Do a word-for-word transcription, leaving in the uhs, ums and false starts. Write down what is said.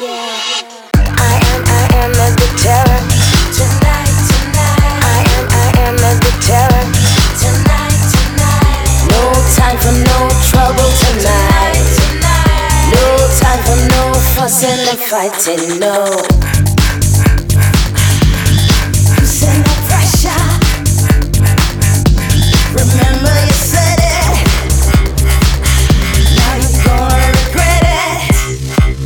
I am, I am a good terror. Tonight, tonight. I am, I am a good terror. Tonight, tonight. No time for no trouble tonight. No time for no fussing and fighting, no.